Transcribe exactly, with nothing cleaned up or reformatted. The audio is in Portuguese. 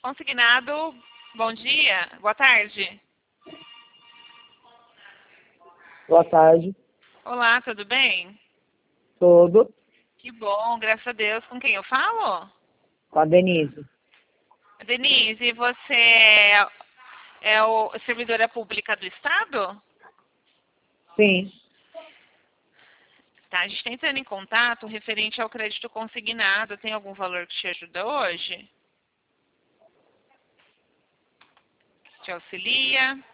Consignado, bom dia, boa tarde. Boa tarde. Olá, tudo bem? Tudo. Que bom, graças a Deus. Com quem eu falo? Com a Denise. Denise, você é, é o servidora pública do Estado? Sim. Tá, a gente está entrando em contato referente ao crédito consignado. Tem algum valor que te ajuda hoje? Te auxilia?